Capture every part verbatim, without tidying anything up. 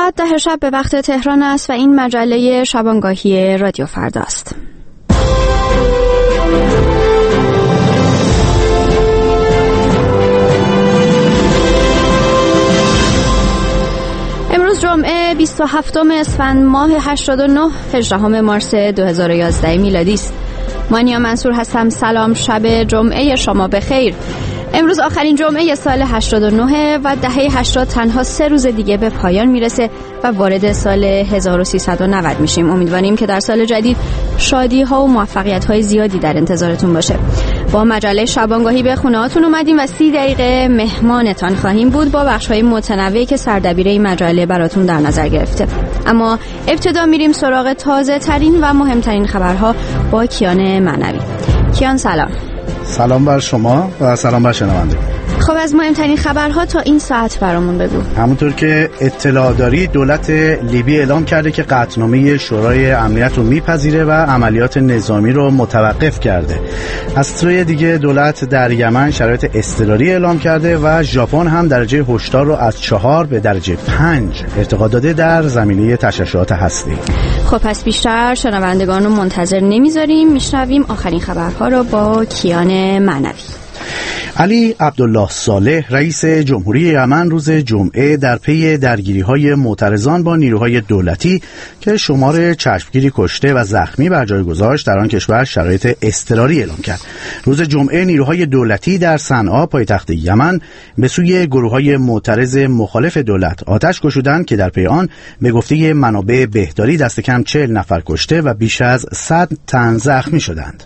ساعت ده شب به وقت تهران است و این مجله شبانگاهی رادیو فردا است. امروز جمعه بیست و هفتم اسفند ماه هشتاد و نه هجدهم مارس دو هزار و یازده میلادی است. مانیا منصور هستم. سلام، شب جمعه شما بخیر. امروز آخرین جمعه سال هشتاد و نه و دهه هشتاد تنها سه روز دیگه به پایان میرسه و وارد سال هزار و سیصد و نود میشیم. امیدواریم که در سال جدید شادی ها و موفقیت های زیادی در انتظارتون باشه. با مجله شبانگاهی به خونه هاتون اومدیم و سی دقیقه مهمانتان خواهیم بود با بخش های متنوعی که سردبیره این مجله براتون در نظر گرفته. اما ابتدا میریم سراغ تازه ترین و مهمترین خبرها با کیان معنوی. کیان سلام. سلام بر شما و سلام بر شنونده. خب از مهمترین خبرها تا این ساعت برامون بگو. همونطور که اطلاع داری دولت لیبی اعلام کرده که قطعنامه شورای امنیت رو میپذیره و عملیات نظامی رو متوقف کرده. از سوی دیگه دولت در یمن شرایط اضطراری اعلام کرده و ژاپن هم درجه هشدار رو از چهار به درجه پنج ارتقا داده در زمینه تشعشعات هسته‌ای. خب پس بیشتر شنوندگان رو منتظر نمیذاریم، میشنویم آخرین خبرها رو با کیان معنوی. علی عبدالله صالح رئیس جمهوری یمن روز جمعه در پی درگیری‌های معترضان با نیروهای دولتی که شمار چشمگیری کشته و زخمی بر جای گذاشت در آن کشور شرایط اضطراری اعلام کرد. روز جمعه نیروهای دولتی در صنعا پایتخت یمن به سوی گروه‌های معترض مخالف دولت آتش گشودند که در پی آن به گفته منابع بهداری دست کم چهل نفر کشته و بیش از صد تن زخمی شدند.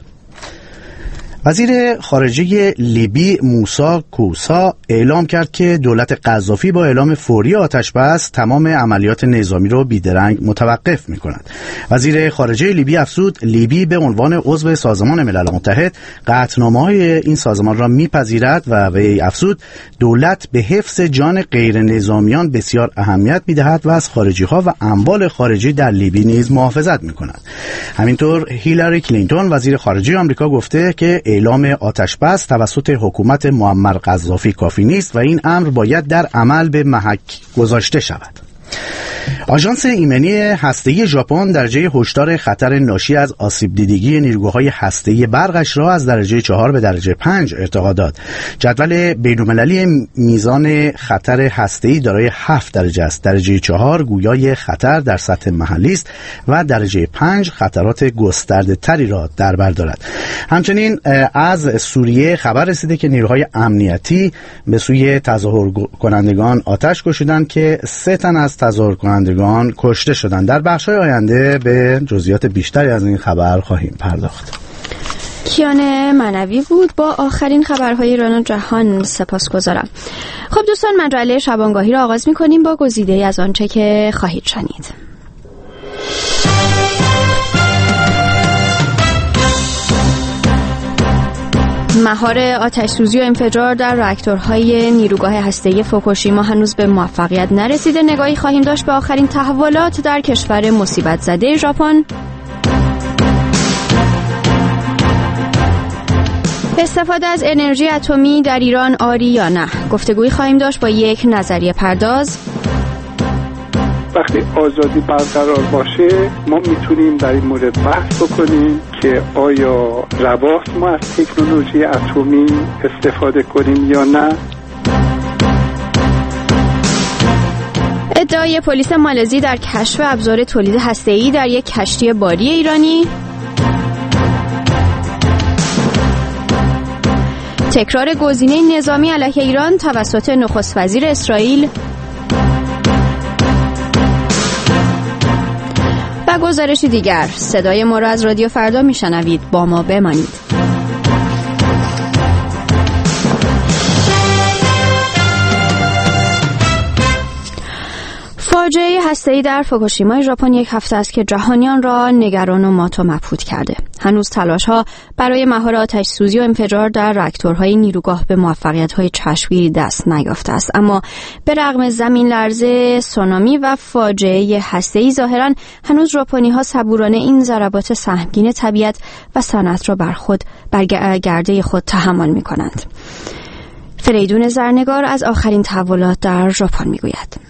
وزیر خارجه لیبی موسی کوسا اعلام کرد که دولت قذافی با اعلام فوری آتش بس تمام عملیات نظامی را بیدرنگ متوقف می‌کند. وزیر خارجه لیبی افزود لیبی به عنوان عضو سازمان ملل متحد قطعنامه‌های این سازمان را میپذیرد و وی افزود دولت به حفظ جان غیر نظامیان بسیار اهمیت می‌دهد و از خارجی‌ها و اموال خارجی در لیبی نیز محافظت می‌کند. همینطور هیلاری کلینتون وزیر خارجه آمریکا گفته که اعلام آتش بس توسط حکومت معمر قذافی کافی نیست و این امر باید در عمل به محک گذاشته شود. آژانس ایمنی هسته‌ای ژاپن درجه هشدار خطر ناشی از آسیب دیدگی نیروگاه‌های هسته‌ای برقش را از درجه چهار به درجه پنج ارتقا داد. جدول بین‌المللی میزان خطر هسته‌ای دارای هفت درجه است. درجه چهار گویای خطر در سطح محلی است و درجه پنج خطرات گسترده‌تری را در بر دارد. همچنین از سوریه خبر رسیده که نیروهای امنیتی به سوی تظاهر کنندگان آتش گشودند که سه تن از تظاهر کنندگان کشته شدند. در بخش‌های آینده به جزئیات بیشتری از این خبر خواهیم پرداخت. کیان معنوی بود با آخرین خبرهای ایران و جهان. سپاسگزارم. خب دوستان مجله شبانگاهی را آغاز می‌کنیم با گزیده‌ای از آنچه که خواهید شنید. مهار آتش سوزی و انفجار در راکتورهای نیروگاه هسته‌ای فوکوشیما هنوز به موفقیت نرسیده. نگاهی خواهیم داشت به آخرین تحولات در کشور مصیبت زده ژاپن. استفاده از انرژی اتمی در ایران آری یا نه؟ گفتگویی خواهیم داشت با یک نظریه پرداز. وقتی آزادی برقرار باشه ما میتونیم در این مورد بحث بکنیم که آیا رواست ما از تکنولوژی اتمی استفاده کنیم یا نه. ادعای پلیس مالزی در کشف ابزار تولید هسته‌ای در یک کشتی باری ایرانی. تکرار گزینه نظامی علیه ایران توسط نخست وزیر اسرائیل و گزارشی دیگر. صدای ما را از رادیو فردا میشنوید. با ما بمانید. فاجعه هسته‌ای در فوکوشیما ژاپن یک هفته است که جهانیان را نگران و مات و مبهوت کرده. هنوز تلاش‌ها برای مهار آتش سوزی و انفجار در راکتورهای نیروگاه به موفقیت‌های چشمگیری دست نیافته است، اما به رغم زمین لرزه، سونامی و فاجعه هسته‌ای ظاهراً هنوز ژاپنی‌ها صبورانه این ضربات سهمگین طبیعت و صنعت را بر خود بر گرده خود تحمل می‌کنند. فریدون زرنگار از آخرین تحولات در ژاپن می‌گوید.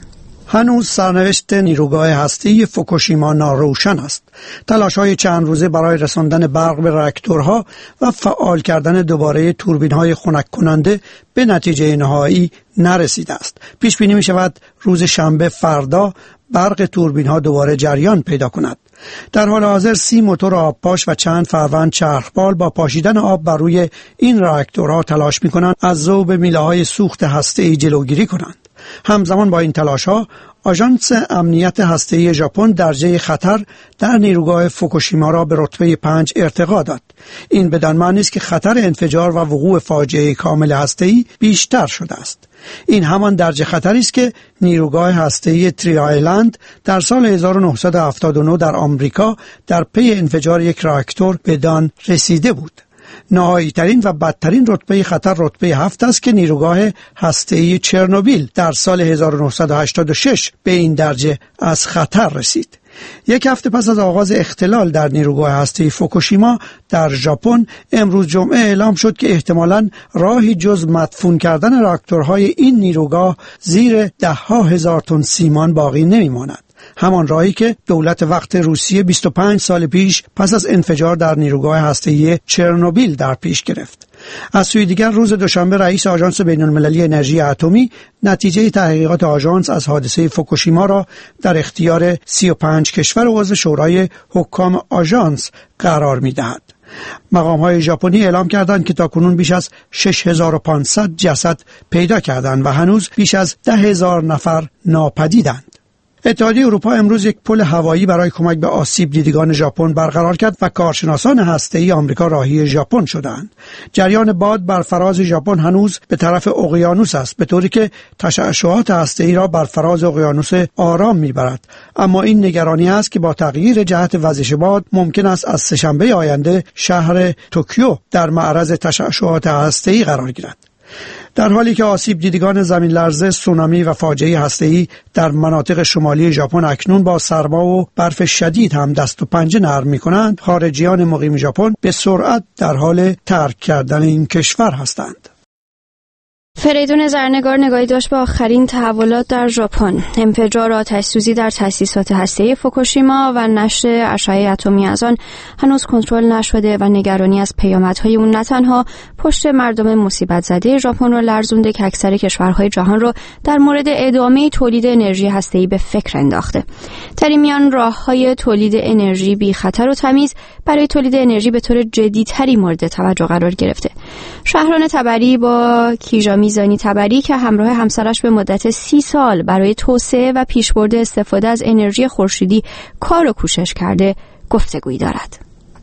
هنوز سرنوشت نیروگاه هسته‌ای فوکوشیما ناروشن است. تلاش‌های چند روزه برای رساندن برق به راکتورها و فعال کردن دوباره توربین‌های خنک کننده به نتیجه نهایی نرسیده است. پیش بینی می‌شود روز شنبه فردا برق توربین‌ها دوباره جریان پیدا کند. در حال حاضر سی موتور آبپاش و چند فروند چرخبال با پاشیدن آب بر روی این راکتورها تلاش می‌کنند از ذوب میله‌های سوخت هسته‌ای جلوگیری کنند. همزمان با این تلاش‌ها آژانس امنیت هسته‌ای ژاپن درجه خطر در نیروگاه فوکوشیما را به رتبه پنج ارتقا داد. این بدان معنی است که خطر انفجار و وقوع فاجعه کامل هسته‌ای بیشتر شده است. این همان درجه خطری است که نیروگاه هسته‌ای تری آیلند در سال هزار و نهصد و هفتاد و نه در آمریکا در پی انفجار یک راکتور بدان رسیده بود. نهایی ترین و بدترین رتبه خطر رتبه هفت است که نیروگاه هسته‌ای چرنوبیل در سال هزار و نهصد و هشتاد و شش به این درجه از خطر رسید. یک هفته پس از آغاز اختلال در نیروگاه هسته‌ای فوکوشیما در ژاپن، امروز جمعه اعلام شد که احتمالاً راهی جز مدفون کردن راکتورهای این نیروگاه زیر ده ها هزار تن سیمان باقی نمی‌ماند. همان راهی که دولت وقت روسیه بیست و پنج سال پیش پس از انفجار در نیروگاه هسته‌ای چرنوبیل در پیش گرفت. از سوی دیگر روز دوشنبه رئیس آژانس بین‌المللی انرژی اتمی نتیجه تحقیقات آژانس از حادثه فوکوشیما را در اختیار سی و پنج کشور عضو شورای حکام آژانس قرار می‌دهد. مقام‌های ژاپنی اعلام کردند که تاکنون بیش از شش هزار و پانصد جسد پیدا کردند و هنوز بیش از ده هزار نفر ناپدیدند. اتحادیه اروپا امروز یک پل هوایی برای کمک به آسیب دیدگان ژاپن برقرار کرد و کارشناسان هسته‌ای آمریکا راهی ژاپن شدند. جریان باد بر فراز ژاپن هنوز به طرف اقیانوس است، به طوری که تشعشعات هسته‌ای را بر فراز اقیانوس آرام می‌برد. اما این نگرانی است که با تغییر جهت وزش باد ممکن است از سه‌شنبه آینده شهر توکیو در معرض تشعشعات هسته‌ای قرار گیرد. در حالی که آسیب دیدگان زمین لرزه، سونامی و فاجعه هسته‌ای در مناطق شمالی ژاپن اکنون با سرما و برف شدید هم دست و پنجه نرم می‌کنند، خارجیان مقیم ژاپن به سرعت در حال ترک کردن این کشور هستند. فریدون زرنگار نگاهی داشت به آخرین تحولات در ژاپن. انفجار آتش‌سوزی در تأسیسات هسته‌ای فوکوشیما و نشر اشعه اتمی از آن هنوز کنترل نشده و نگرانی از پیامدهای اون نه تنها پشت مردم مصیبت زده ژاپن را لرزونده که اکثر کشورهای جهان را در مورد ادامه تولید انرژی هسته‌ای به فکر انداخته. در این میان راه‌های تولید انرژی بی خطر و تمیز برای تولید انرژی به طور جدی‌تری مورد توجه قرار گرفته. شهران تبری با کیژا میزانی تبری که همراه همسرش به مدت سی سال برای توسعه و پیشبرد استفاده از انرژی خورشیدی کار و کوشش کرده گفتگویی دارد.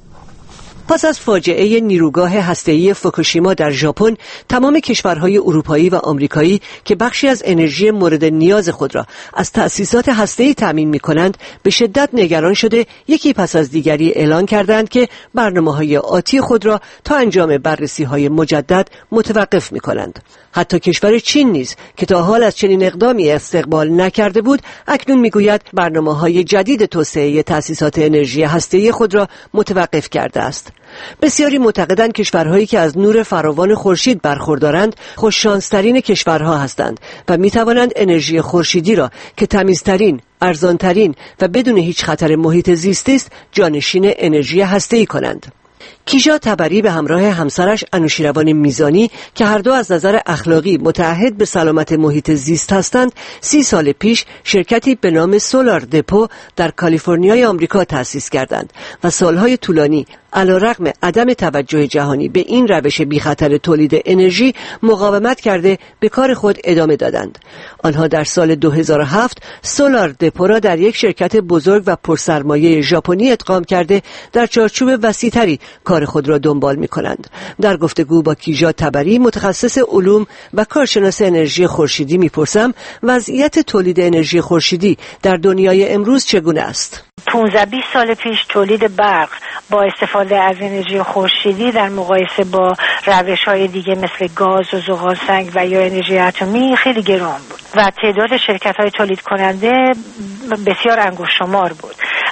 پس از فاجعه نیروگاه هسته‌ای فوکوشیما در ژاپن، تمام کشورهای اروپایی و آمریکایی که بخشی از انرژی مورد نیاز خود را از تأسیسات هسته‌ای تامین می‌کنند، به شدت نگران شده یکی پس از دیگری اعلان کردند که برنامه‌های آتی خود را تا انجام بررسی‌های مجدد متوقف می‌کنند. حتی کشور چین نیز که تا حال از چنین اقدامی استقبال نکرده بود، اکنون میگوید برنامه‌های جدید توسعه تأسیسات انرژی هسته‌ای خود را متوقف کرده است. بسیاری معتقدند کشورهایی که از نور فراوان خورشید برخوردارند خوششانس‌ترین کشورها هستند و می‌توانند انرژی خورشیدی را که تمیزترین، ارزانترین و بدون هیچ خطر محیط زیستی است، جانشین انرژی هسته‌ای کنند. کیژا تبری به همراه همسرش انوشیروان میزانی که هر دو از نظر اخلاقی متعهد به سلامت محیط زیست هستند، سی سال پیش شرکتی به نام سولار دپو در کالیفرنیای آمریکا تأسیس کردند و سالهای طولانی علیرغم عدم توجه جهانی به این روش بی خطر تولید انرژی مقاومت کرده به کار خود ادامه دادند. آنها در سال دو هزار و هفت سولار دپو را در یک شرکت بزرگ و پرسرمایه ژاپنی ادغام کرده در چارچوب وسیع‌تری کار خود را دنبال می‌کنند. در گفتگو با کیژا تبری، متخصص علوم و کارشناس انرژی خورشیدی، می‌پرسم وضعیت تولید انرژی خورشیدی در دنیای امروز چگونه است؟ پانزده بیست سال پیش تولید برق با استفاده از انرژی خورشیدی در مقایسه با روش‌های دیگه مثل گاز و زغال سنگ و یا انرژی اتمی خیلی گران بود و تعداد شرکت‌های تولید کننده بسیار انگشت شمار بود.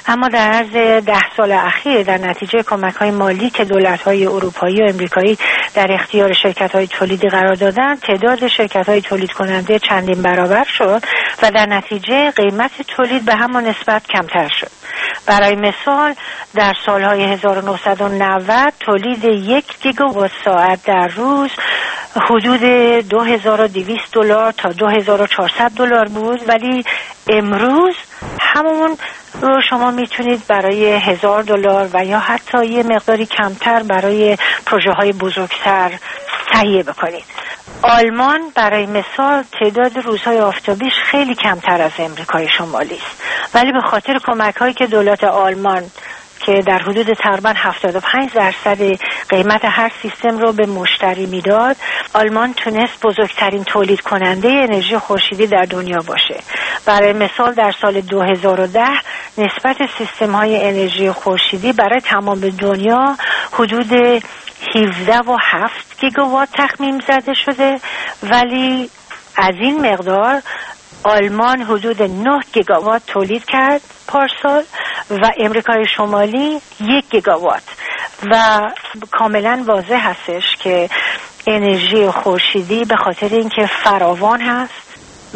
اما در عرض ده سال اخیر در نتیجه کمک‌های مالی که دولت‌های اروپایی و امریکایی در اختیار شرکت‌های تولیدی قرار دادن، تعداد شرکت‌های تولید کننده چندین برابر شد و در نتیجه قیمت تولید به همان نسبت کمتر شد. برای مثال در سالهای هزار و نهصد و نود تولید یک گیگاوات ساعت در روز حدود دو هزار و دویست دلار تا دو هزار و چهارصد دلار بود، ولی امروز همون رو شما میتونید برای هزار دلار و یا حتی یه مقداری کمتر برای پروژه های بزرگتر تهیه بکنید. آلمان برای مثال تعداد روزهای آفتابیش خیلی کمتر از امریکای شمالی است، ولی به خاطر کمک هایی که دولت آلمان که در حدود تقریبا هفتاد و پنج درصد قیمت هر سیستم رو به مشتری میداد، آلمان تونست بزرگترین تولید کننده انرژی خورشیدی در دنیا باشه. برای مثال در سال دو هزار و ده نسبت سیستم های انرژی خورشیدی برای تمام دنیا حدود هفده و هفت گیگاوات تخمین زده شده، ولی از این مقدار آلمان حدود نه گیگاوات تولید کرد پارسال و امریکای شمالی یک گیگاوات. و کاملا واضح هستش که انرژی خورشیدی به خاطر اینکه فراوان هست،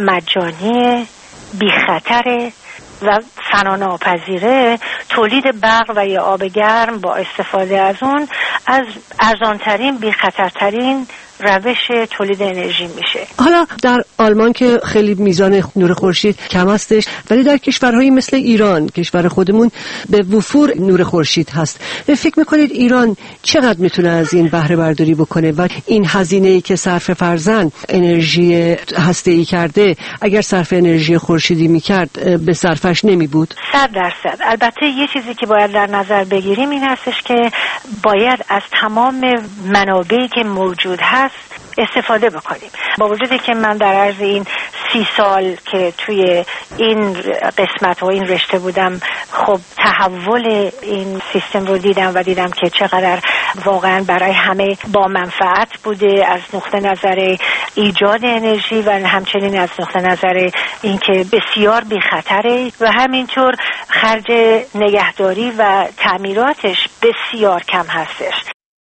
مجانی، بی خطره و فنا ناپذیره، تولید برق و یا آب گرم با استفاده از اون از ارزانترین، بی خطرترین روش تولید انرژی میشه. حالا در آلمان که خیلی میزان نور خورشید کم هستش، ولی در کشورهایی مثل ایران، کشور خودمون، به وفور نور خورشید هست. فکر میکنید ایران چقدر میتونه از این بهره برداری بکنه و این هزینه‌ای که صرف فرزن انرژی هسته‌ای کرده اگر صرف انرژی خورشیدی میکرد به صرفش نمیبود؟ صد درصد. البته یه چیزی که باید در نظر بگیریم این هستش که باید از تمام منابعی که موجود هست استفاده بکنیم. با وجودی که من در عرض این سی سال که توی این قسمت و این رشته بودم، خب تحول این سیستم رو دیدم و دیدم که چقدر واقعا برای همه با منفعت بوده از نقطه نظر ایجاد انرژی و همچنین از نقطه نظر اینکه بسیار بی خطره و همینطور خرج نگهداری و تعمیراتش بسیار کم هستش.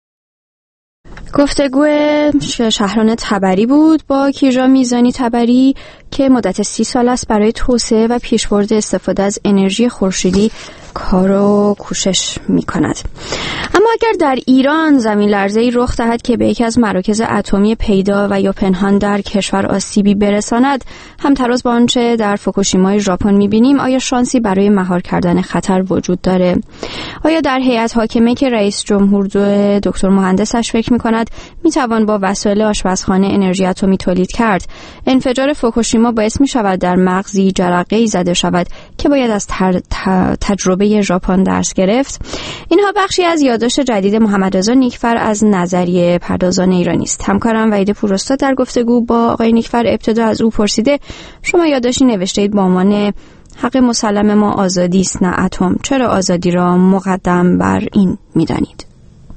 گفتگو شهران تبری بود با کیژا میزانی تبری که مدت سی سال است برای توسعه و پیشبرد استفاده از انرژی خورشیدی کار و کوشش می کند. اما اگر در ایران زمین لرزه‌ای رخ دهد که به یکی از مراکز اتمی پیدا و یا پنهان در کشور آسیبی برساند، همتراز با آنچه در فوکوشیمای ژاپن می‌بینیم، آیا شانسی برای مهار کردن خطر وجود داره؟ آیا در هیئت حاکمه که رئیس جمهور دکتر مهندسش فکر می‌کند می‌توان با وسایل آشپزخانه انرژی اتمی تولید کرد؟ انفجار فوکوشیما باعث می‌شود در مغزی جرقه‌ای زده شود که باید از تر... تجربه ژاپن درس گرفت. اینها بخشی از یادداشت جدید محمدرضا نیکفر از نظریه پردازان ایرانی است. همکارم وحید پوراستاد در گفتگو با آقای نیکفر ابتدا از او پرسیده شما یادداشتی نوشتید با عنوان حق مسلم ما آزادی است نه اتم. چرا آزادی را مقدم بر این می‌دانید؟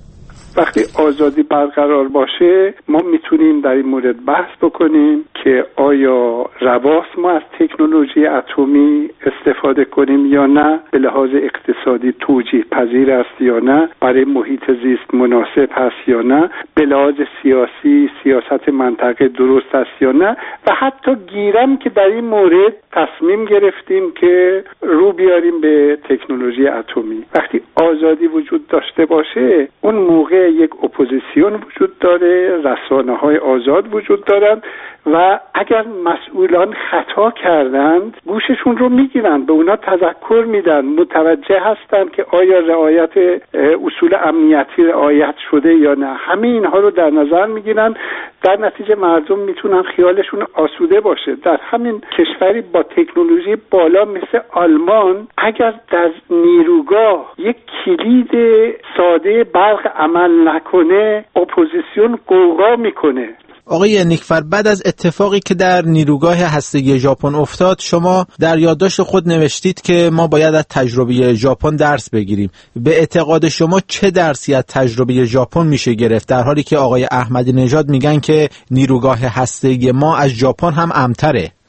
وقتی آزادی برقرار باشه ما میتونیم در این مورد بحث بکنیم که آیا رواست ما از تکنولوژی اتمی استفاده کنیم یا نه، به لحاظ اقتصادی توجیه پذیر است یا نه، برای محیط زیست مناسب هست یا نه، به لحاظ سیاسی سیاست منطقه درست است یا نه، و حتی گیرم که در این مورد تصمیم گرفتیم که رو بیاریم به تکنولوژی اتمی. وقتی آزادی وجود داشته باشه اون موقع یک اپوزیسیون وجود داره، رسانه‌های آزاد وجود دارند و اگر مسئولان خطا کردند گوششون رو میگیرن، به اونا تذکر میدن، متوجه هستن که آیا رعایت اصول امنیتی رعایت شده یا نه. همه اینها رو در نظر میگیرن، در نتیجه مردم میتونن خیالشون آسوده باشه. در همین کشوری با تکنولوژی بالا مثل آلمان اگر در نیروگاه یک کلید ساده برق عمل نکنه اپوزیسیون قوقا میکنه. آقای نیکفر، بعد از اتفاقی که در نیروگاه هسته‌ای ژاپن افتاد، شما در یادداشت خود نوشتید که ما باید از تجربه ژاپن درس بگیریم. به اعتقاد شما چه درسی از تجربه ژاپن میشه گرفت، در حالی که آقای احمدی نژاد میگن که نیروگاه هسته‌ای ما از ژاپن هم امن‌تره؟ دو تا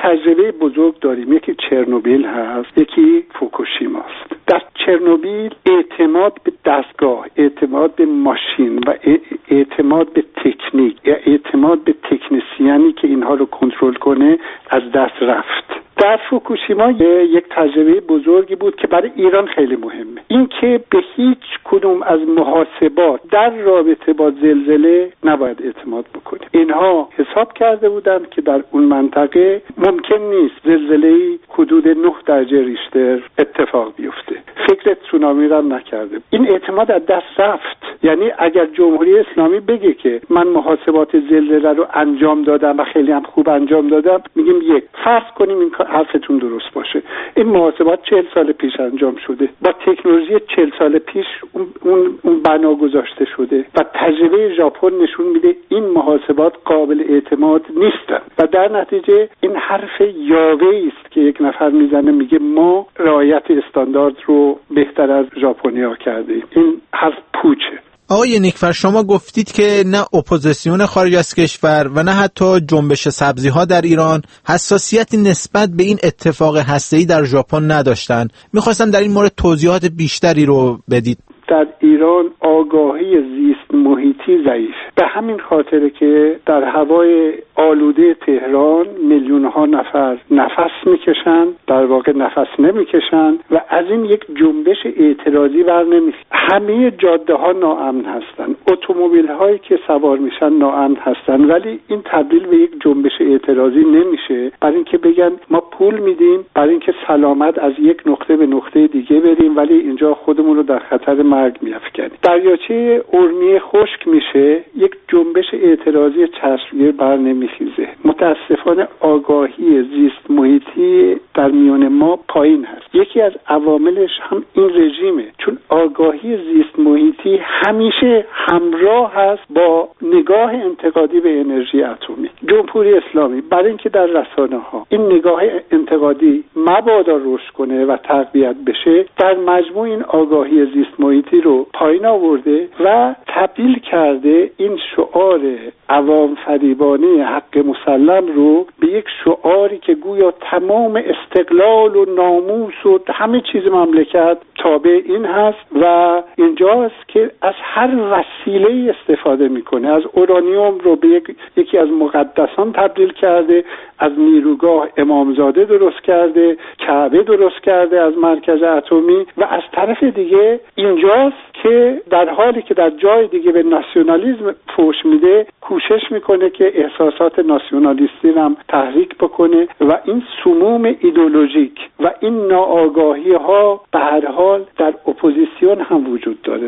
تجربه بزرگ داریم، یکی چرنوبیل هست، یکی فوکوشیماست. در چرنوبیل اعتماد به دستگاه، اعتماد به ماشین و اعتماد به تکنیک یا اعتماد به تکنسیانی که اینها رو کنترل کنه از دست رفت. در فوکوشیما یک تجربه بزرگی بود که برای ایران خیلی مهمه، این که به هیچ کدوم از محاسبات در رابطه با زلزله نباید اعتماد بکنیم. اینها حساب کرده بودن که در اون منطقه ممکن نیست زلزله‌ای حدود نه درجه ریشتر اتفاق بیفته. فکر تسونامی را نکرده. این اعتماد از دست رفت. یعنی اگر جمهوری اسلامی بگه که من محاسبات زلزله رو انجام دادم و خیلی هم خوب انجام دادم، میگیم یک، فرض کنیم این حرفتون درست باشه، این محاسبات چهل سال پیش انجام شده، با تکنولوژی چهل سال پیش اون, اون, اون بنا گذاشته شده و تجربه ژاپن نشون میده این محاسبات قابل اعتماد نیستن و در نتیجه این حرف یاوه‌ای است که یک نفر میزنه میگه ما رعایت استاندارد رو بهتر از ژاپنی‌ها کردیم. این حرف پوچه. آقای نیکفر، شما گفتید که نه اپوزیسیون خارج از کشور و نه حتی جنبش سبزی‌ها در ایران حساسیتی نسبت به این اتفاق هسته‌ای در ژاپن نداشتن. می‌خواستم در این مورد توضیحات بیشتری رو بدید. در ایران آگاهی زیست محیطی ضعیف، به همین خاطره که در هوای آلوده تهران میلیون ها نفر نفس میکشن، در واقع نفس نمیکشن و از این یک جنبش اعتراضی بر نمیشه. همه جاده ها ناامن هستن، اتومبیل هایی که سوار میشن ناامن هستن، ولی این تبدیل به یک جنبش اعتراضی نمیشه. برای اینکه بگن ما پول میدیم برای اینکه سلامت از یک نقطه به نقطه دیگه بریم، ولی اینجا خودمون رو در خطر مرگ میافکنیم. دریاچه اورمیه خشک میشه، یک جنبش اعتراضی چشمگیر بر نمیخیزه. متاسفانه آگاهی زیست محیطی در میان ما پایین هست. یکی از عواملش هم این رژیمه، چون آگاهی زیست محیطی همیشه همراه هست با نگاه انتقادی به انرژی اتمی. جمهوری اسلامی برای اینکه در رسانه ها این نگاه انتقادی مبادا رشد کنه و تقویت بشه، در مجموع این آگاهی زیست محیطی رو پایین آورده و تبدیل کرده این شعار عوام فریبانه حق مسلم رو به یک شعاری که گویا تمام استقلال و ناموس و همه چیز مملکت تابع این هست و اینجاست که از هر وسیله استفاده میکنه. از اورانیوم رو به یک، یکی از مقدسان تبدیل کرده، از نیروگاه امامزاده درست کرده، کعبه درست کرده از مرکز اتمی و از طرف دیگه اینجاست که در حالی که در جای دیگه به ناسیونالیسم فوش میده، کوشش میکنه که احساسات ناسیونالیستی هم تحریک بکنه و این سموم ایدئولوژیک و این ناآگاهی ها به هر حال در اپوزیسیون هم وجود داره.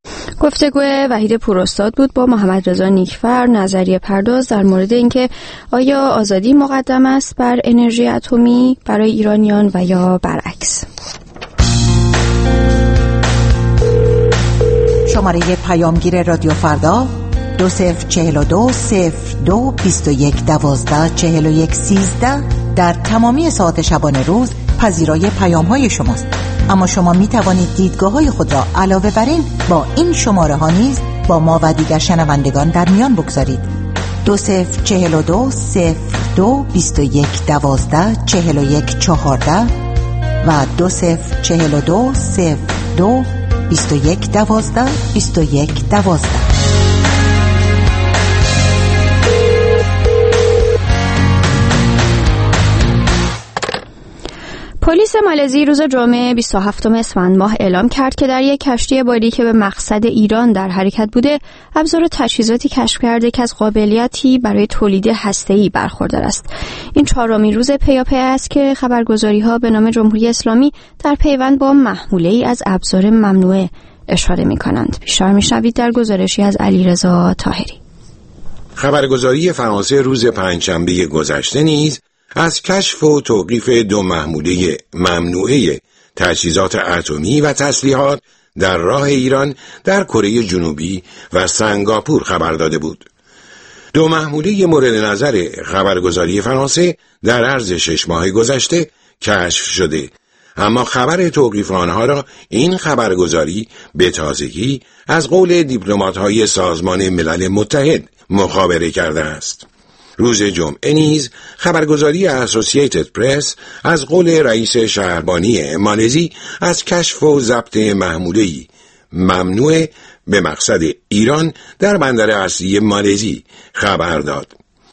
گفتگوی وحید پوراستاد بود با محمد رضا نیکفر، نظریه پرداز در مورد اینکه آیا آزادی مقدم است بر انرژی اتمی برای ایرانیان و یا برعکس. شماره پیامگیر رادیو فردا دو صفر چهل و دو صفر دو بیست و یک دوازده چهل و یک سیزده در تمامی ساعت شبانه روز پذیرای پیام های شماست. اما شما می توانید دیدگاه های خود را علاوه بر این با این شماره ها نیز با ما و دیگر شنوندگان در میان بگذارید. دو صفر چهل و دو صفر دو بیست و یک دوازده چهل و یک چهارده و دو صفر چهل و دو صفر دو بیست و یک دوازده بیست و یک دوازده. پلیس مالزی روز جمعه بیست و هفتم اسفند ماه اعلام کرد که در یک کشتی باری که به مقصد ایران در حرکت بوده، ابزار و تجهیزاتی کشف کرده که از قابلیتی برای تولید هسته‌ای برخوردار است. این چهارمین روز پیاپی است که خبرگزاری‌ها به نام جمهوری اسلامی در پیوند با محموله‌ای از ابزار ممنوعه اشاره می‌کنند. بیشتر می‌شنوید در گزارشی از علیرضا طاهری. خبرگزاری فرانسه روز پنجشنبه گذشته نیز از کشف و توقیف دو محموله ممنوعه تجهیزات اتمی و تسلیحات در راه ایران در کره جنوبی و سنگاپور خبر داده بود. دو محموله مورد نظر خبرگزاری فرانسه در عرض شش ماه گذشته کشف شده، اما خبر توقیف آنها را این خبرگزاری به تازگی از قول دیپلمات‌های سازمان ملل متحد مخابره کرده است. روز جمعه نیز خبرگزاری اسوسییتد پرس از قول رئیس شهربانی مالزی از کشف و ضبط محموله‌ای ممنوع به مقصد ایران در بندر اصلی مالزی خبر داد.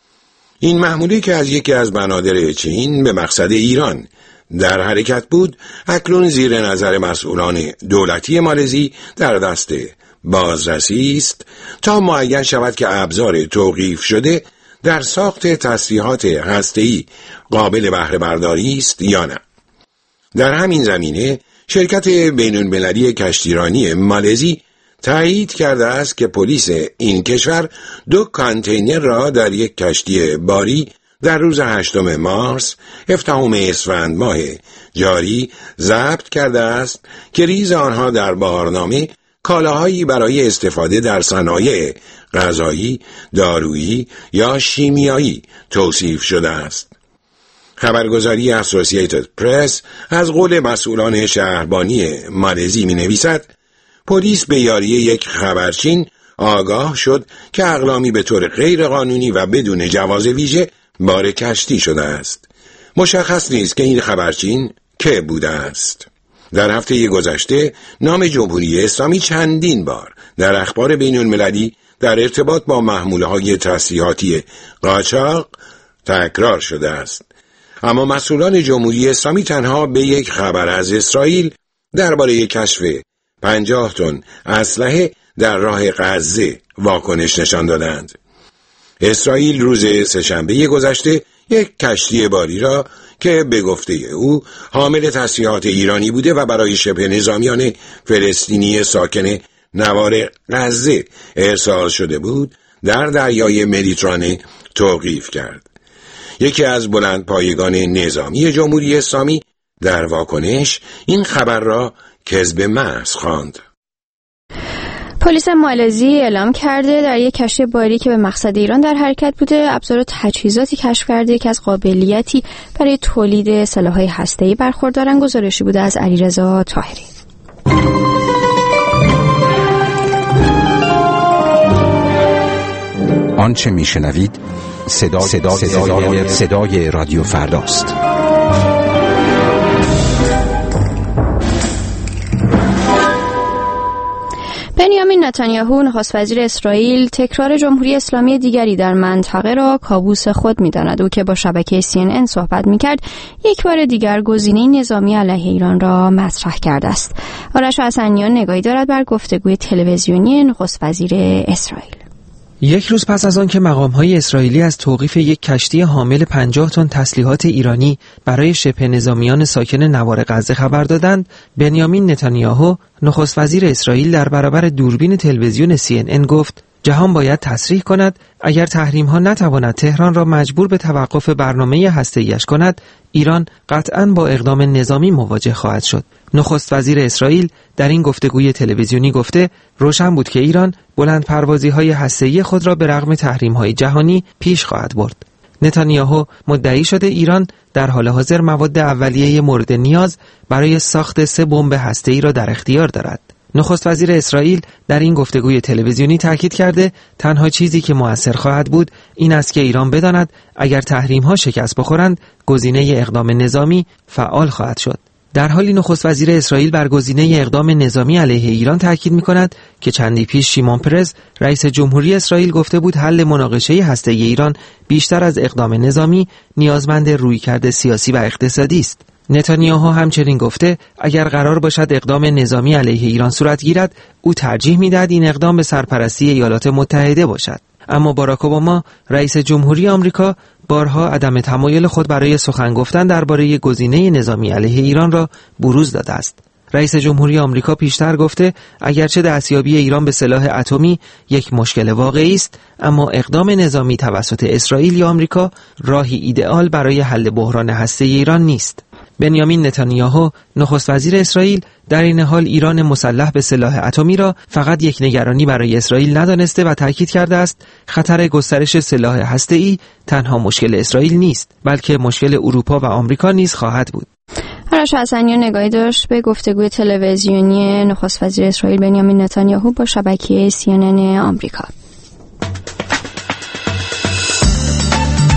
این محموله که از یکی از بنادر چین به مقصد ایران در حرکت بود، اکنون زیر نظر مسئولان دولتی مالزی در دست بازرسی است تا معین شود که ابزار توقیف شده در ساخت تسلیحات هسته‌ای قابل بهره برداری است یا نه. در همین زمینه شرکت بین‌المللی کشتیرانی مالزی تایید کرده است که پلیس این کشور دو کانتینر را در یک کشتی باری در روز هشتم مارس هفدهم اسفند ماه جاری ضبط کرده است که ریز آنها در بارنامه کالاهایی برای استفاده در صنایع غذایی، دارویی یا شیمیایی توصیف شده است. خبرگزاری اسوسییتد پرس از قول مسئولان شهربانی مالزی می نویسد پلیس به یاری یک خبرچین آگاه شد که اقلامی به طور غیر قانونی و بدون جواز ویژه بار کشتی شده است. مشخص نیست که این خبرچین که بوده است. در هفته گذشته نام جمهوری اسلامی چندین بار در اخبار بین المللی در ارتباط با محموله‌های تسلیحاتی قاچاق تکرار شده است. اما مسئولان جمهوری اسلامی تنها به یک خبر از اسرائیل درباره کشف پنجاه تن اسلحه در راه غزه واکنش نشان دادند. اسرائیل روز سه‌شنبه گذشته یک کشتی باری را که به گفته او حامل تسلیحات ایرانی بوده و برای شبه نظامیان فلسطینی ساکن نوار غزه ارسال شده بود در دریای مدیترانه توقیف کرد. یکی از بلندپایگان نظامی جمهوری اسلامی در واکنش این خبر را کذب محض خواند. پلیس مالزی اعلام کرده در یک کشتی باری که به مقصد ایران در حرکت بوده ابزار و تجهیزاتی کشف کرده که از قابلیتی برای تولید سلاح‌های هسته‌ای برخوردارن. گزارشی بوده از علیرضا طاهری. آنچه میشنوید صدا صدا صدای, صدای رادیو فرداست. بنیامین نتانیاهو نخست وزیر اسرائیل تکرار جمهوری اسلامی دیگری در منطقه را کابوس خود می‌داند. او که با شبکه سی ان ان صحبت می‌کرد یک بار دیگر گزینه نظامی علیه ایران را مطرح کرده است. آرش حسنیان نگاهی دارد بر گفتگوی تلویزیونی نخست وزیر اسرائیل. یک روز پس از آن که مقام‌های اسرائیلی از توقیف یک کشتی حامل پنجاه تن تسلیحات ایرانی برای شبه نظامیان ساکن نوار غزه خبر دادند، بنیامین نتانیاهو نخست وزیر اسرائیل در برابر دوربین تلویزیون سی ان ان گفت جهان باید تصریح کند اگر تحریم‌ها نتواند تهران را مجبور به توقف برنامه هسته‌ایش کند، ایران قطعاً با اقدام نظامی مواجه خواهد شد. نخست وزیر اسرائیل در این گفتگوی تلویزیونی گفته روشن بود که ایران بلند پروازی‌های هسته‌ای خود را به رغم تحریم‌های جهانی پیش خواهد برد. نتانیاهو مدعی شده ایران در حال حاضر مواد اولیه مورد نیاز برای ساخت سه بمب هسته‌ای را در اختیار دارد. نخست وزیر اسرائیل در این گفتگوی تلویزیونی تاکید کرده تنها چیزی که مؤثر خواهد بود این است که ایران بداند اگر تحریم‌ها شکست بخورند گزینه اقدام نظامی فعال خواهد شد. در حالی نخست وزیر اسرائیل بر گزینه اقدام نظامی علیه ایران تاکید می‌کند که چندی پیش شیمون پرز رئیس جمهوری اسرائیل گفته بود حل مناقشه هسته‌ای ایران بیشتر از اقدام نظامی نیازمند رویکرد سیاسی و اقتصادی است. نتانیاهو همچنین گفته اگر قرار باشد اقدام نظامی علیه ایران صورت گیرد او ترجیح می‌دهد این اقدام به سرپرستی ایالات متحده باشد. اما باراک اوباما رئیس جمهوری آمریکا بارها عدم تمایل خود برای سخن گفتن درباره گزینه نظامی علیه ایران را بروز داده است. رئیس جمهوری آمریکا پیشتر گفته اگرچه دستیابی ایران به سلاح اتمی یک مشکل واقعی است، اما اقدام نظامی توسط اسرائیل یا آمریکا راهی ایدئال برای حل بحران هسته‌ای ایران نیست. بنیامین نتانیاهو نخست وزیر اسرائیل در این حال ایران مسلح به سلاح اتمی را فقط یک نگرانی برای اسرائیل ندانسته و تاکید کرده است خطر گسترش سلاح هسته‌ای تنها مشکل اسرائیل نیست بلکه مشکل اروپا و آمریکا نیز خواهد بود. آرش حسنیان نگاهی داشت به گفتگوی تلویزیونی نخست وزیر اسرائیل بنیامین نتانیاهو با شبکه سی ان ان آمریکا.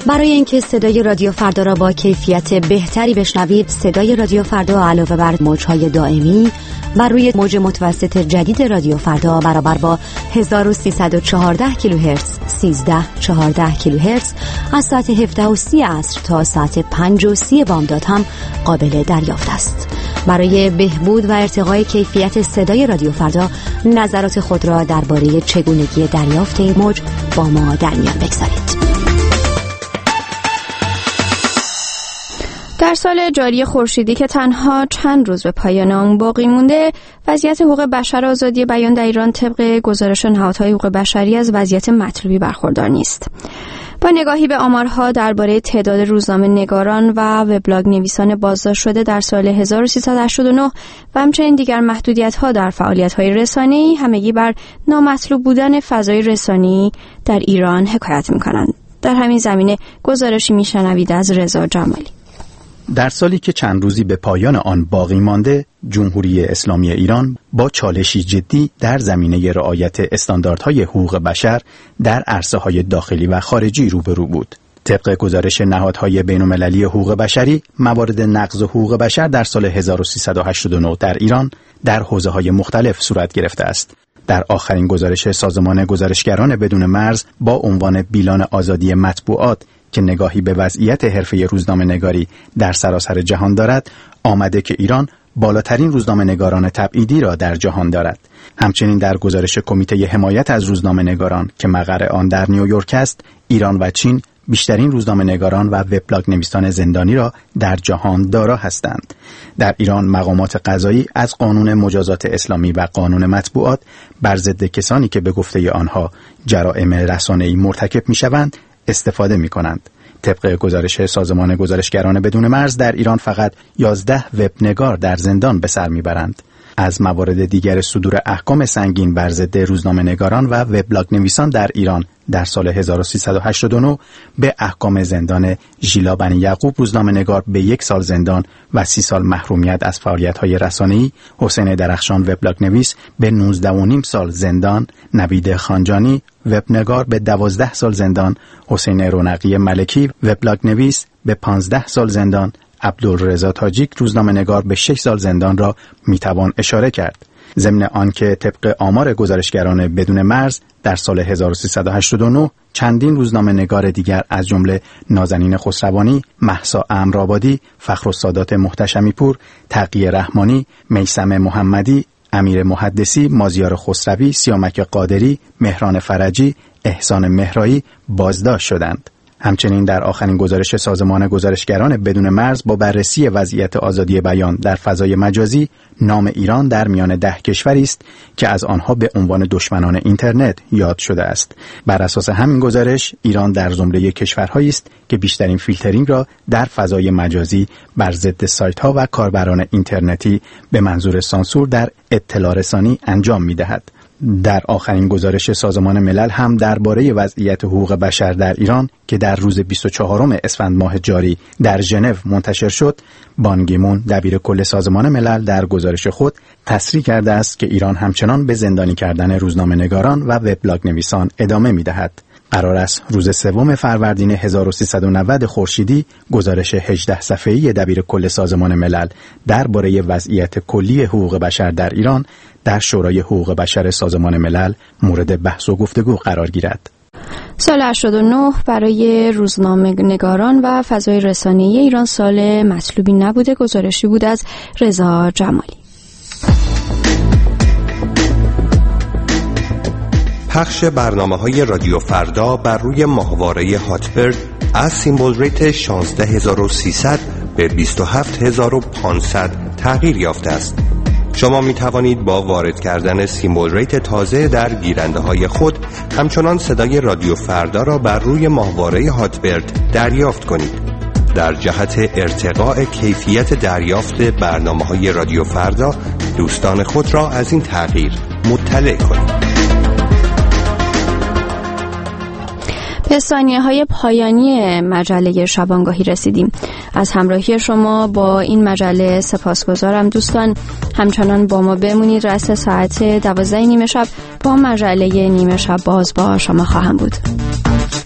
برای اینکه صدای رادیو فردا را با کیفیت بهتری بشنوید، صدای رادیو فردا علاوه بر موج‌های دائمی بر روی موج متوسط جدید رادیو فردا برابر با هزار و سیصد و چهارده کیلوهرتز سیزده چهارده کیلوهرتز از ساعت هفده و سی عصر تا ساعت پنج و سی بامداد هم قابل دریافت است. برای بهبود و ارتقای کیفیت صدای رادیو فردا نظرات خود را درباره چگونگی دریافت این موج با ما در میان بگذارید. در سال جاری خورشیدی که تنها چند روز به پایان آن باقی مونده، وضعیت حقوق بشر و آزادی بیان در ایران طبق گزارش نهادهای حقوق بشری از وضعیت مطلوبی برخوردار نیست. با نگاهی به آمارها درباره تعداد روزنامه نگاران و وبلاگ نویسان بازداشت شده در سال هزار و سیصد و هشتاد و نه و همچنین دیگر محدودیت‌ها در فعالیت‌های رسانه‌ای همگی بر نامطلوب بودن فضای رسانه‌ای در ایران حکایت می‌کنند. در همین زمینه گزارشی می‌شنوید از رضا جمالی. در سالی که چند روزی به پایان آن باقی مانده، جمهوری اسلامی ایران با چالشی جدی در زمینه رعایت استانداردهای حقوق بشر در عرصه‌های داخلی و خارجی روبرو بود. طبق گزارش نهادهای بین‌المللی حقوق بشری، موارد نقض حقوق بشر در سال هزار و سیصد و هشتاد و نه در ایران در حوزه‌های مختلف صورت گرفته است. در آخرین گزارش سازمان گزارشگران بدون مرز با عنوان بیلان آزادی مطبوعات که نگاهی به وضعیت حرفه روزنامه‌نگاری در سراسر جهان دارد، آمده که ایران بالاترین روزنامه‌نگاران تبعیدی را در جهان دارد. همچنین در گزارش کمیته حمایت از روزنامه‌نگاران که مقر آن در نیویورک است، ایران و چین بیشترین روزنامه‌نگاران و وبلاگ نویسان زندانی را در جهان دارا هستند. در ایران مقامات قضایی از قانون مجازات اسلامی و قانون مطبوعات بر ضد کسانی که به گفته آنها جرائم رسانه‌ای مرتکب می‌شوند استفاده می‌کنند. طبق گزارش سازمان گزارشگران بدون مرز در ایران فقط یازده وبنگار در زندان به سر می‌برند. از موارد دیگر صدور احکام سنگین بر ضد روزنامه‌نگاران و وبلاگ نویسان در ایران در سال هزار و سیصد و هشتاد و نه به احکام زندان ژیلا بنی یعقوب روزنامه‌نگار به یک سال زندان و سی سال محرومیت از فعالیت‌های رسانه‌ای، حسین درخشان وبلاگ نویس به نوزده و نیم سال زندان، نوید خانجانی وبنگار به دوازده سال زندان، حسین رونقی ملکی وبلاگ نویس به پانزده سال زندان، عبدالرضا تاجیک روزنامه‌نگار به شش سال زندان را میتوان اشاره کرد. ضمن آنکه طبق آمار گزارشگران بدون مرز در سال هزار و سیصد و هشتاد و نه چندین روزنامه‌نگار دیگر از جمله نازنین خسروانی، مهسا امرآبادی، فخرالسادات محتشمی پور، تقی رحمانی، میثم محمدی، امیر محدثی، مازیار خسروی، سیامک قادری، مهران فرجی، احسان مهرایی بازداشت شدند. همچنین در آخرین گزارش سازمان گزارشگران بدون مرز با بررسی وضعیت آزادی بیان در فضای مجازی، نام ایران در میان ده کشوری است که از آنها به عنوان دشمنان اینترنت یاد شده است. بر اساس همین گزارش، ایران در زمره کشورهایی است که بیشترین فیلترینگ را در فضای مجازی بر ضد سایت‌ها و کاربران اینترنتی به منظور سانسور در اطلاع رسانی انجام می‌دهد. در آخرین گزارش سازمان ملل هم درباره وضعیت حقوق بشر در ایران که در روز بیست و چهارم اسفند ماه جاری در ژنو منتشر شد، بان کی مون دبیر کل سازمان ملل در گزارش خود تصریح کرده است که ایران همچنان به زندانی کردن روزنامه‌نگاران و وبلاگ نویسان ادامه می‌دهد. قرار است روز سوم فروردین هزار و سیصد و نود خورشیدی گزارش هجده صفحه‌ای دبیر کل سازمان ملل درباره وضعیت کلی حقوق بشر در ایران در شورای حقوق بشر سازمان ملل مورد بحث و گفتگو قرار گیرد. سال هشتاد و نه برای روزنامه‌نگاران و فضای رسانه‌ای ایران سال مطلوبی نبوده. گزارشی بود از رضا جمالی. پخش برنامه‌های رادیو فردا بر روی ماهواره هاتبرد از سیمبل ریت شانزده هزار و سیصد به بیست و هفت هزار و پانصد تغییر یافته است. شما می توانید با وارد کردن سیمبل ریت تازه در گیرنده های خود همچنان صدای رادیو فردا را بر روی ماهواره هاتبرد دریافت کنید. در جهت ارتقاء کیفیت دریافت برنامه‌های رادیو فردا، دوستان خود را از این تغییر مطلع کنید. به ثانیه‌های پایانی مجله شبانگاهی رسیدیم. از همراهی شما با این مجله سپاسگزارم. دوستان همچنان با ما بمونید. رأس ساعت دوازده نیمه شب با مجله نیمه شب باز با شما خواهم بود.